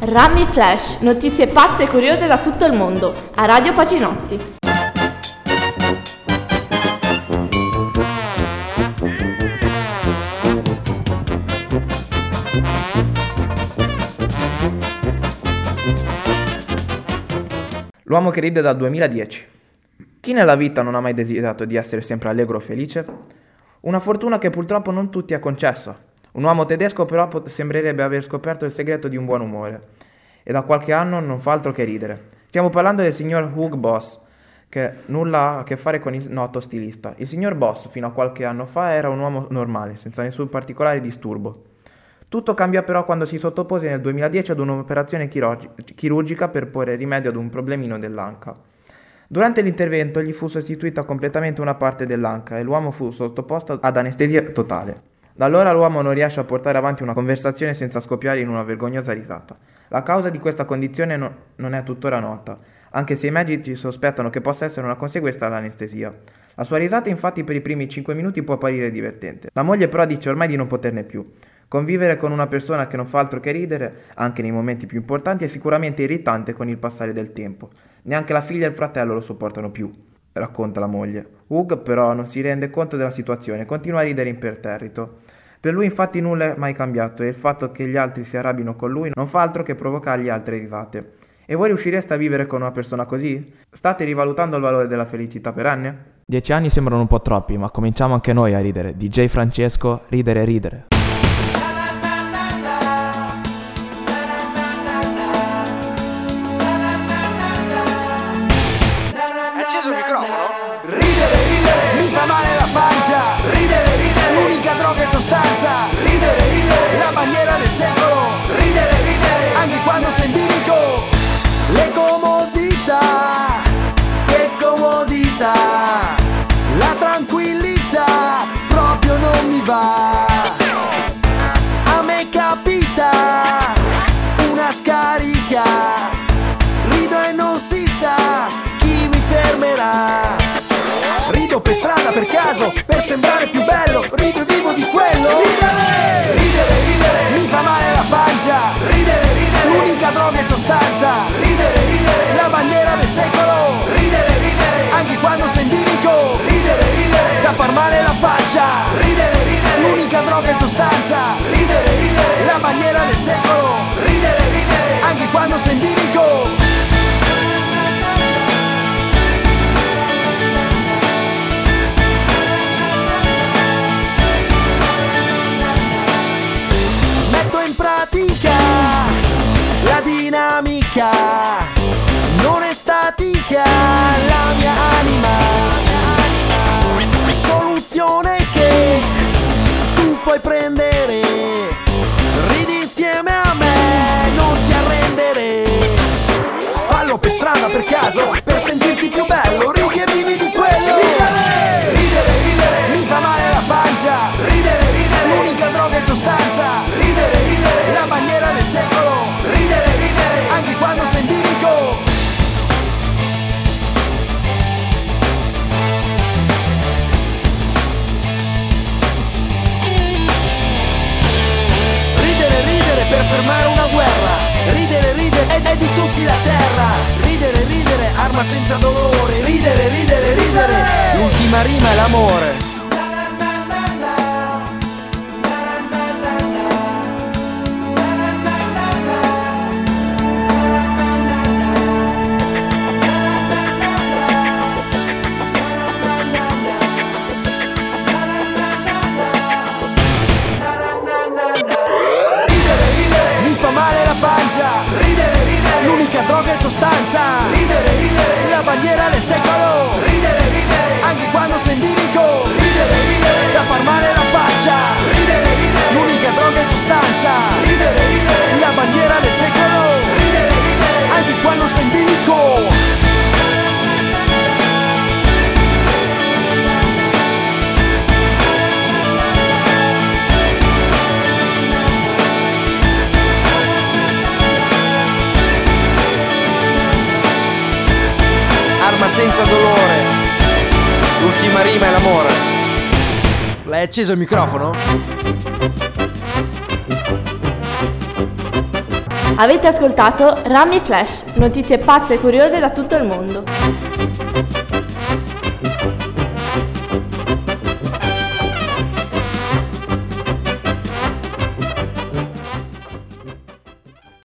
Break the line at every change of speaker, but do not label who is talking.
Rami Flash, notizie pazze e curiose da tutto il mondo, a Radio Paginotti.
L'uomo che ride dal 2010. Chi nella vita non ha mai desiderato di essere sempre allegro o felice? Una fortuna che purtroppo non tutti è concessa. Un uomo tedesco però sembrerebbe aver scoperto il segreto di un buon umore e da qualche anno non fa altro che ridere. Stiamo parlando del signor Hugo Boss, che nulla ha a che fare con il noto stilista. Il signor Boss fino a qualche anno fa era un uomo normale, senza nessun particolare disturbo. Tutto cambia però quando si sottopose nel 2010 ad un'operazione chirurgica per porre rimedio ad un problemino dell'anca. Durante l'intervento gli fu sostituita completamente una parte dell'anca e l'uomo fu sottoposto ad anestesia totale. Da allora l'uomo non riesce a portare avanti una conversazione senza scoppiare in una vergognosa risata. La causa di questa condizione non è tuttora nota, anche se i medici sospettano che possa essere una conseguenza dell'anestesia. La sua risata infatti per i primi 5 minuti può apparire divertente. La moglie però dice ormai di non poterne più. Convivere con una persona che non fa altro che ridere, anche nei momenti più importanti, è sicuramente irritante con il passare del tempo. Neanche la figlia e il fratello lo sopportano più, racconta la moglie. Hugh però non si rende conto della situazione e continua a ridere imperterrito. Per lui infatti nulla è mai cambiato e il fatto che gli altri si arrabbino con lui non fa altro che provocargli altre risate. E voi riuscireste a vivere con una persona così? State rivalutando il valore della felicità perenne?
10 anni sembrano un po' troppi, ma cominciamo anche noi a ridere. DJ Francesco, ridere ridere.
Acceso il microfono? Ridere, ridere, mi fa male la pancia. Ridere, ridere, l'unica droga e sostanza. Ridere, ridere, la bandiera del secolo. Ridere, ridere, anche quando sei in bilico. Le comodità, che comodità. La tranquillità proprio non mi va. A me capita una scarica. Rido e non si sa chi mi fermerà. Rido per strada per caso, per sembrare più bello. Rido e vivo di quello. Ridere, ridere, ridere, mi fa male la pancia. Ridere, ridere, l'unica droga e sostanza. Ridere, ridere, la bandiera del secolo. Ridere, ridere, anche quando sei in bilico. Ridere, ridere, da far male la pancia. Ridere, ridere, l'unica droga e sostanza. Ridere, ridere, la bandiera del secolo. Ridere, ridere, anche quando sei in bilico. La dinamica non è statica, la mia anima. Soluzione che tu puoi prendere. Ridi insieme a me, non ti arrendere. Fallo per strada per caso, per sentirti più bello. Ridi e vivi di quello. Ridere, ridere, ridere, mi fa male la pancia. Ridere, ridere, l'unica droga e sostanza. Ridere, ridere, la bandiera del secolo. Ridere, ridere, anche quando sei in bilico. Ridere, ridere per fermare una guerra. Ridere, ridere, è di tutti la terra. Ridere, ridere, arma senza dolore. Ridere, ridere, ridere, l'ultima rima è l'amore. Ridere, ridere, l'unica droga e sostanza. Ridere, ridere, la bandiera del secolo. Ridere, ridere, anche quando sei in bilico. Ridere, ridere, da far male la pancia. Ridere, ridere, l'unica droga e sostanza. Ridere, ridere, la bandiera del secolo. Ridere, ridere, anche quando sei in bilico. Arma senza dolore, l'ultima rima è l'amore. L'hai acceso il microfono?
Avete ascoltato Rami Flash, notizie pazze e curiose da tutto il mondo.